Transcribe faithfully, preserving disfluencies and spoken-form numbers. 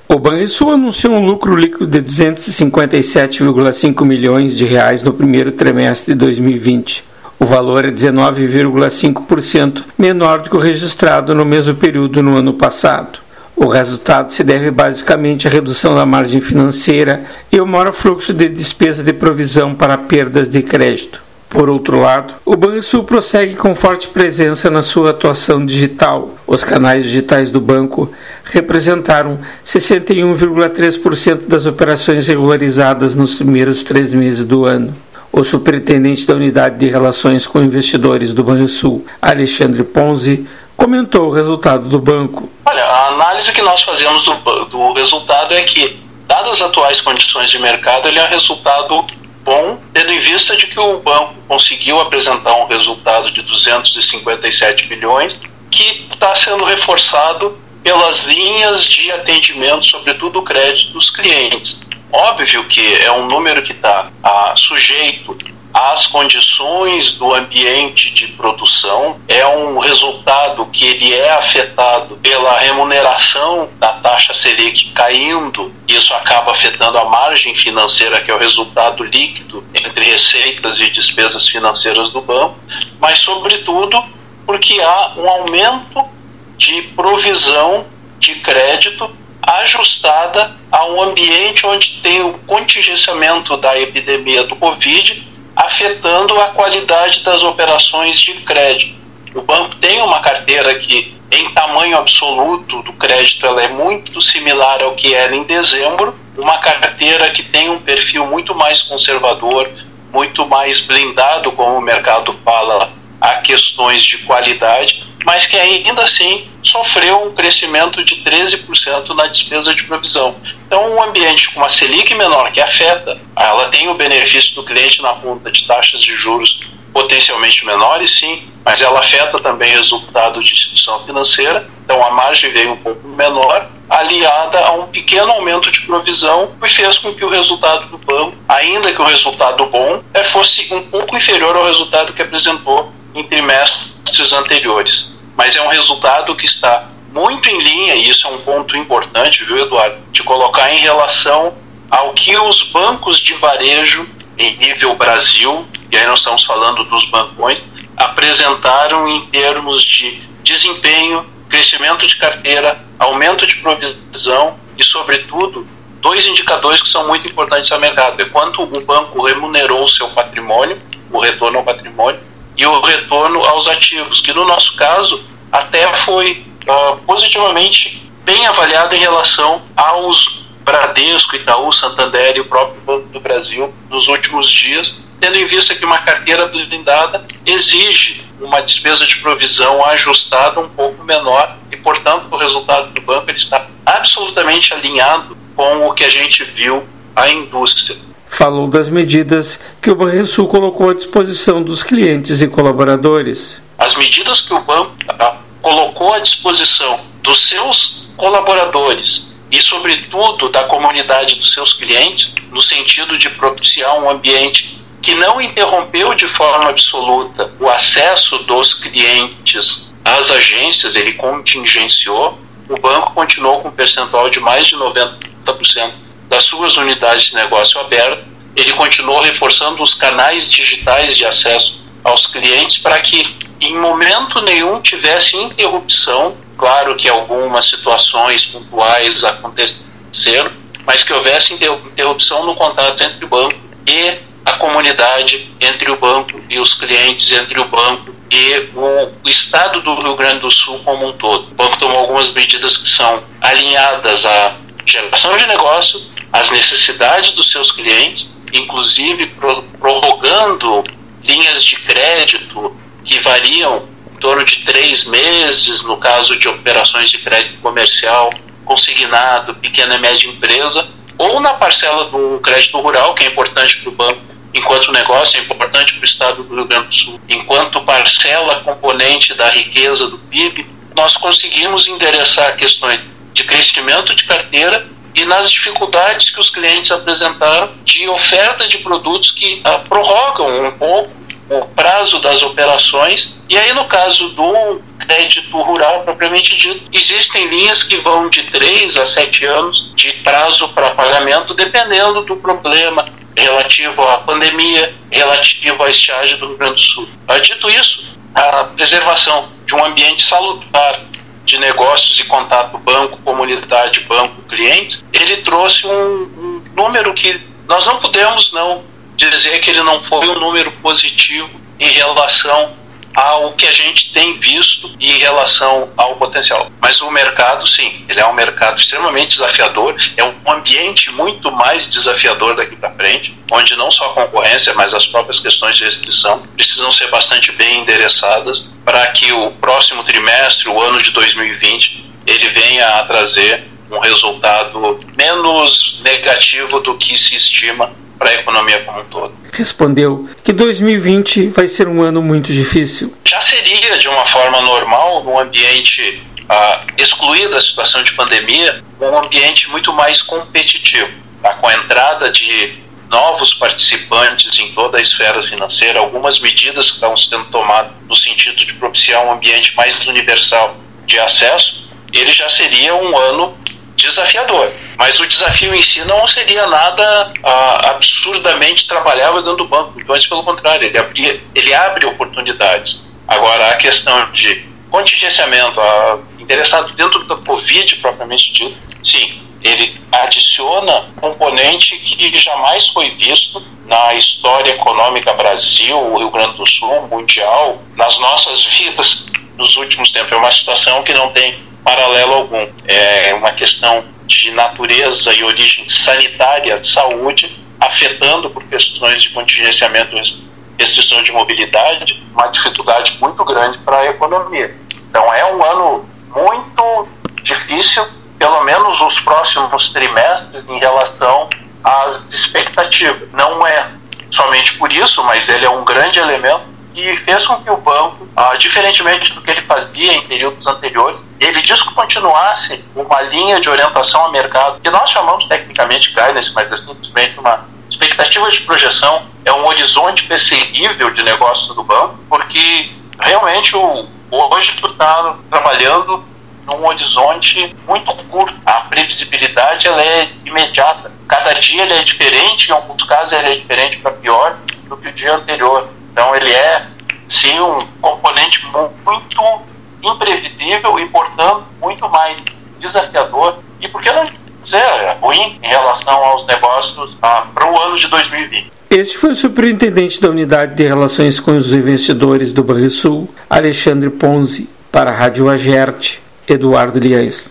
O Banrisul anunciou um lucro líquido de duzentos e cinquenta e sete vírgula cinco milhões de reais no primeiro trimestre de dois mil e vinte. O valor é dezenove vírgula cinco por cento menor do que o registrado no mesmo período no ano passado. O resultado se deve basicamente à redução da margem financeira e ao maior fluxo de despesa de provisão para perdas de crédito. Por outro lado, o Banrisul prossegue com forte presença na sua atuação digital. Os canais digitais do banco representaram sessenta e um vírgula três por cento das operações regularizadas nos primeiros três meses do ano. O superintendente da Unidade de Relações com Investidores do Banrisul, Alexandre Ponzi, comentou o resultado do banco. Olha, a análise que nós fazemos do, do resultado é que, dadas as atuais condições de mercado, ele é um resultado bom, tendo em vista de que o banco conseguiu apresentar um resultado de duzentos e cinquenta e sete bilhões, que está sendo reforçado pelas linhas de atendimento, sobretudo o crédito dos clientes. Óbvio que é um número que está ah, sujeito às condições do ambiente de produção, é um resultado que ele é afetado pela remuneração da taxa Selic caindo, e isso acaba afetando a margem financeira, que é o resultado líquido entre receitas e despesas financeiras do banco, mas sobretudo porque há um aumento de provisão de crédito ajustada a um ambiente onde tem o contingenciamento da epidemia do Covid afetando a qualidade das operações de crédito. O banco tem uma carteira que, em tamanho absoluto do crédito, ela é muito similar ao que era em dezembro, uma carteira que tem um perfil muito mais conservador, muito mais blindado, como o mercado fala, a questões de qualidade, mas que ainda assim sofreu um crescimento de treze por cento na despesa de provisão. Então, um ambiente com uma Selic menor que afeta, ela tem o benefício do cliente na ponta de taxas de juros potencialmente menores, sim, mas ela afeta também o resultado de instituição financeira, então a margem veio um pouco menor, aliada a um pequeno aumento de provisão, que fez com que o resultado do banco, ainda que o resultado bom, fosse um pouco inferior ao resultado que apresentou em trimestres anteriores. Mas é um resultado que está muito em linha, e isso é um ponto importante, viu, Eduardo, de colocar em relação ao que os bancos de varejo em nível Brasil, e aí nós estamos falando dos bancões, apresentaram em termos de desempenho, crescimento de carteira, aumento de provisão e, sobretudo, dois indicadores que são muito importantes ao mercado. É quanto o banco remunerou o seu patrimônio, o retorno ao patrimônio, e o retorno aos ativos, que no nosso caso até foi uh, positivamente bem avaliado em relação aos Bradesco, Itaú, Santander e o próprio Banco do Brasil nos últimos dias, tendo em vista que uma carteira blindada exige uma despesa de provisão ajustada um pouco menor e, portanto, o resultado do banco ele está absolutamente alinhado com o que a gente viu a indústria. Falou das medidas que o Banrisul colocou à disposição dos clientes e colaboradores. As medidas que o banco tá, colocou à disposição dos seus colaboradores e, sobretudo, da comunidade dos seus clientes, no sentido de propiciar um ambiente que não interrompeu de forma absoluta o acesso dos clientes às agências, ele contingenciou, o banco continuou com um percentual de mais de noventa por cento das suas unidades de negócio aberto, ele continuou reforçando os canais digitais de acesso aos clientes para que em momento nenhum tivesse interrupção. Claro que algumas situações pontuais aconteceram, mas que houvesse interrupção no contato entre o banco e a comunidade, entre o banco e os clientes, entre o banco e o Estado do Rio Grande do Sul como um todo. O banco tomou algumas medidas que são alinhadas à geração de negócio, às necessidades dos seus clientes, inclusive prorrogando linhas de crédito que variam em torno de três meses, no caso de operações de crédito comercial, consignado, pequena e média empresa, ou na parcela do crédito rural, que é importante para o banco enquanto negócio, é importante para o Estado do Rio Grande do Sul, enquanto parcela componente da riqueza do P I B, nós conseguimos endereçar questões de crescimento de carteira e nas dificuldades que os clientes apresentaram de oferta de produtos que ah, prorrogam um pouco o prazo das operações. E aí, no caso do crédito rural propriamente dito, existem linhas que vão de três a sete anos de prazo para pagamento, dependendo do problema relativo à pandemia, relativo à estiagem do Rio Grande do Sul. Dito isso, a preservação de um ambiente salutar de negócios e contato banco-comunidade, banco-cliente, ele trouxe um, um número que nós não podemos não dizer que ele não foi um número positivo em relação ao que a gente tem visto e em relação ao potencial. Mas o mercado, sim, ele é um mercado extremamente desafiador, é um ambiente muito mais desafiador daqui para frente, onde não só a concorrência, mas as próprias questões de restrição precisam ser bastante bem endereçadas para que o próximo trimestre, o ano de dois mil e vinte, ele venha a trazer um resultado menos negativo do que se estima para a economia como um todo. Respondeu que dois mil e vinte vai ser um ano muito difícil. Já seria, de uma forma normal, num ambiente ah, excluído da situação de pandemia, um ambiente muito mais competitivo. Tá? Com a entrada de novos participantes em toda a esfera financeira, algumas medidas que estão sendo tomadas no sentido de propiciar um ambiente mais universal de acesso, ele já seria um ano desafiador, mas o desafio em si não seria nada ah, absurdamente trabalhável dentro do banco, então, pelo contrário, ele, abria, ele abre oportunidades. Agora, a questão de contingenciamento, ah, interessado dentro da Covid propriamente dito, sim, ele adiciona componente que jamais foi visto na história econômica Brasil, Rio Grande do Sul, mundial, nas nossas vidas nos últimos tempos. É uma situação que não tem paralelo algum. É uma questão de natureza e origem sanitária, de saúde, afetando por questões de contingenciamento e restrição de mobilidade, uma dificuldade muito grande para a economia. Então é um ano muito difícil, pelo menos os próximos trimestres, em relação às expectativas. Não é somente por isso, mas ele é um grande elemento que fez com que o banco, ah, diferentemente do que ele fazia em períodos anteriores, ele descontinuasse uma linha de orientação ao mercado, que nós chamamos tecnicamente guidance, mas é simplesmente uma expectativa de projeção, é um horizonte perseguível de negócio do banco, porque realmente o, hoje tu está trabalhando num horizonte muito curto. A previsibilidade ela é imediata. Cada dia ele é diferente, em alguns casos ele é diferente para pior do que o dia anterior. Então ele é, sim, um componente muito imprevisível e, portanto, muito mais desafiador e, por que não dizer, ruim em relação aos negócios ah, para o ano de dois mil e vinte. Este foi o superintendente da Unidade de Relações com os Investidores do Banrisul, Alexandre Ponzi, para a Rádio Agerte, Eduardo Liães.